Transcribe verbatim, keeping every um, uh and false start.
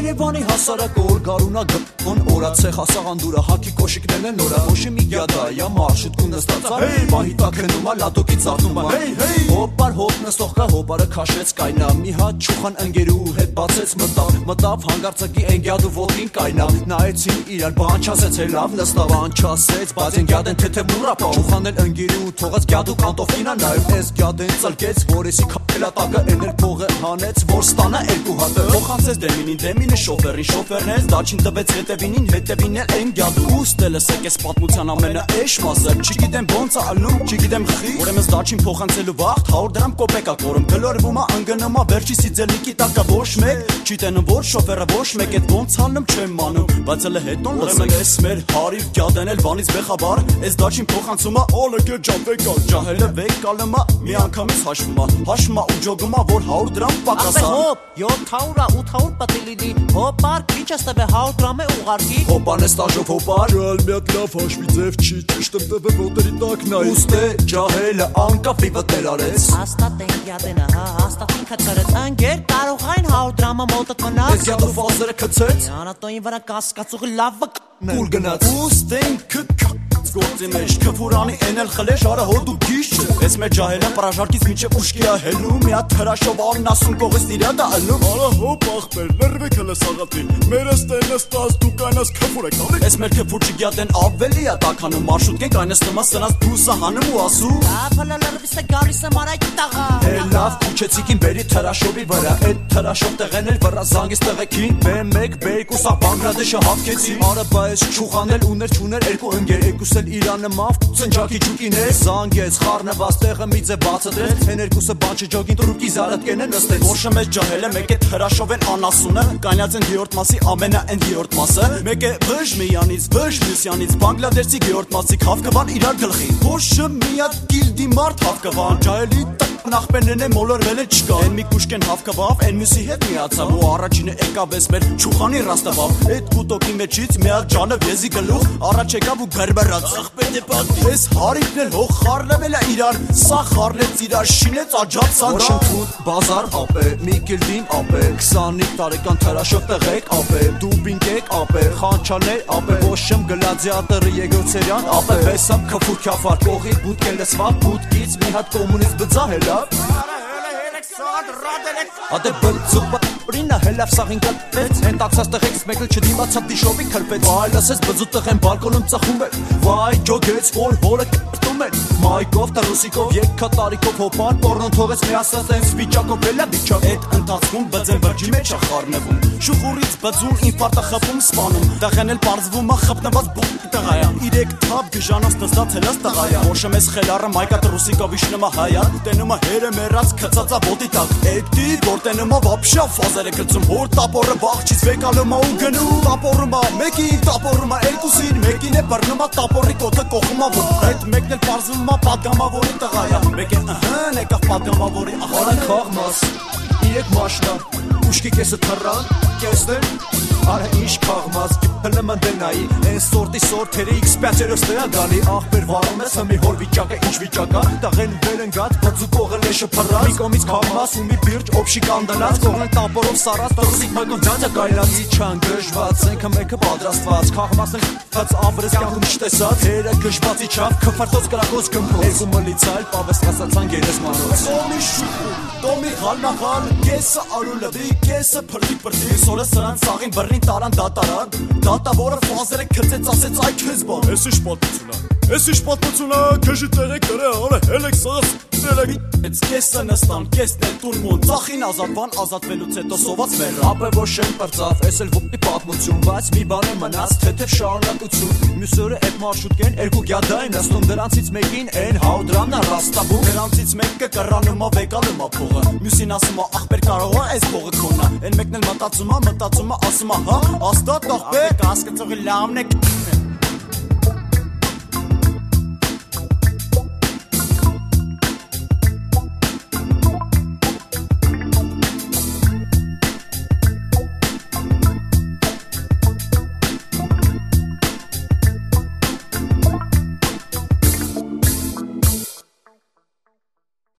Երևանի հասարակ օր գարունա գոն օրացե հասաղանդուրը հակի կոշիկներն են նորա ոշի մի գյադայա մարշուտ կու նստածա մահի տակնումա լատոկի ծաղնումա հոպար հոտ նստող կա հոպարը քաշեց կայնա մի հատ չուխան ընգերու հետ բացեց մտավ մտավ հանգարցակի են գյադու ոտին կայնա նայեցին իրար բան չասեց է լավ նստավ բան չասեց բայց են գյադեն թեթե մուրապա չուխան էլ ընգերու թողած գյադու կանտոֆինա նայում էս գյադեն ծլկեց որեսի քապելատակը էներ փողը հանեց որ ստանա երկու հատը փոխանցեց դեմինին դեմինը շոֆերին շոֆերն էլ դաչին տվեց հետևինին հետևին էլ են գյադու ուստելը սեկես պատմության ամենը էշ մասը չգիտեմ ոնց է ալում չգիտեմ խի ուրեմն դաչին փոխանցելու վաղ հավոր դրամ կոպեկա կորում գլորվում է անգնումա վերջի սիձելնիկի տակա ոչ մեկ չի տենում որ շոֆերը ոչ մեկ այդ ոնց հանում չեմ մանում բայց հələ հետոն ուրեմն էս մեր հարիվ գյադեն էլ բանից բեխաբար էս դաչին փոխանցումա օլը գե ջավեկա ջահելը վեկալումա մի անգամից հաշվումա հաշվումա ու ջոգումա որ հավոր դրամ պակասա հոպ յոթ հարյուր ութ հարյուր պատիլիդի հոպար քիչ աստվե հավոր դրամ է ուղարկի հոպան է ստաժով հոպար Ալ մի հատ լավ հաշվի ձև չի ճիշտ եմ տվել ոտերի տակ նայ ուստե ջահելը անկապի վտել արեց հաստատ են գյադենը հա հաստատ ինքը ծրեց անգեր կարող այն հավոր դրամը մոտը կնա էս գյադու ֆազերը քցեց Անատոյին վրա կասկածուղի լավը կուլ գնաց ուստեն քք գործի մեջ քֆուրանի էնել խլեշ արա հոդու գիշ էս մեր ջահելը պրաժարկից միջև ուշկիա հելու մի հատ հրաշով անն ասում կողից իրա դա ալում Արա հոպ ախպեր լրվեք հələ սաղատի մերս տենես տաս դու կանաս քֆուր եք ալի էս մեր քֆուրջի գյադեն ավելի է տականում մարշրուտ կեն կանեստումա սնած դուսը հանում ու ասու Լավ լրվիս է գալիս է մարայք տաղա լավ քուչեցիկին բերի թրաշովի վրա այդ թրաշով տեղեն էլ վրա զանգից տեղեքին բե մեկ բե երկու սա բանգլադեշը հավքեցի արա բայց չուխանել ուներ չուներ երկու ընկեր երկուս էլ Իրանը մավ ծնջակի ջուկին է զանգեց խառնված տեղը մի ձե բացատրեց հեն երկուսը բանջը ջոգին տրուկի զարատկեն են նստեց ոշը մեծ ջահելը մեկ է հրաշով են անասունը կանյաց են գիորտ մասի ամենա են գիորտ մասը մեկ է վժ միյանից վժ մյուսյանից բանգլադեշի գիորտ մասի հավկվան իրար գլխի ոշը մի հատ գիլդի մարդ հավկվան ջահելի նախպենեն է մոլորվել է չկա են մի կուշկեն հավկվավ են մյուսի հետ միացավ ու առաջինը եկավ էս մեր չուխանի ռաստավավ այդ կուտոկի մեջից մի հատ ջանը վեզի գլուխ առաջ եկավ ու գերբերած ախպետ է պատի էս հարիկն էլ հող խառնվել է իրար սա խառնեց իրար շինեց աջած սանդա ոչնթուտ բազար ապե մի գիլդին ապե քսանինը տարեկան թրաշով տեղեք ապե դուբինկեք ապե խանչաներ ապե ոշմ գլադիատորը Եգոցերյան ապե վեսամ քֆուր քյաֆար կողի բուտկել լսվա բուտկից մի հատ կոմունիստ բծահել Ադե բլծուպա Պրինա հելավ սաղին կատվեց Հեն տաքսած տղեքս մեկը չդիմացավ դիշովի քրպեց Վայ լսեց բծու տղեն բալկոնում ծխում էր Վայ ջոգեց որ հորը կպրտում էր Մայկով տռուսիկով երկքա տարիքով հոպան Պորնոն թողեց միասած են սվիճակով հելա վիճակ Էդ ընթացքում բձեն բրջի մեջ է խառնվում Շուխուրից բձուն ինֆարտը խպում սպանում Տղեն էլ պարզվում է խպնված բուկ տղայա Իրեք թապ գժանոց նստած հելած տղայա Ոշը մեզ խելարը մայկա տռուսիկով իշնում է հայա Տենում է հերը մերած քծածա ոտի տակ Էդի որ տենում է վապշա ֆազերը գծում Հոր տապորը բաղչից վեկալում է ու գնում Տապորում է մեկին, տապորում է երկուսին Մեկին է բռնում է տապորի կոտը կողում է որ Այդ մեկն էլ պարզվում է պատգամավորի տղայա Մեկ է ըհն եկավ պատգամավորի ախարան խաղմաս Իրեք մաշնա Ուշկի կեսը թռան, կեսն էլ Արա ինչ կաղմազ, հլում ընդենայի Են սորտի սորտերի իքս պյացերով ստեա գալի Աղբեր վարում ես հմի հոր վիճակը ինչ վիճակա Տաղեն վեր ընգատ, բծու կողը լեշը պրած Մի կոմից կաղմազ ու մի բիրջ օբշի կանդանած Կողն տապորով սարած, տղուսիկ մեկոն ձանձը կայլած Իչան գժված, ենքը մեկը պատրաստված Կաղմասն խած ամբրես կյանքում չտեսած Հերը գժված իչավ, կվարտոց կրակոց գմպոց Երկու մլիցայլ, պավեսկասացան գերես մանոց Տոմի շուխու, տոմի խալնախալ Կեսը արուլվի, կեսը պրդի պրդի Սորը սրան սաղին բրնին տարան դատարան Դատավորը ֆազերը քծեց ասեց այ քեզ բան Էս ինչ պատմություն է Էս ինչ պատմություն է քեժի տեղեք դրե հալը հելեք սաղս Էց կեսը նստան, կեսն էլ տուրմուն Ծախին ազատվան, ազատվելուց հետո սոված մեր Ապե ոչ են պրծավ, ես էլ ոպի պատմություն Բայց մի բան է մնաց, թեթև շարունակություն Մյուսորը էդ մարշուտկեն, երկու գյադային նստում Դրանցից մեկին են հաուդրանն է ռաստաբում Դրանցից մեկը կռանում է վեկալում է փողը Մյուսին ասում է ախպեր կարող է այս փողը քոնա Են մեկն էլ մտածում է, մտածում է, ասում է հա, աստատ ախպեր Կասկածողի լավն է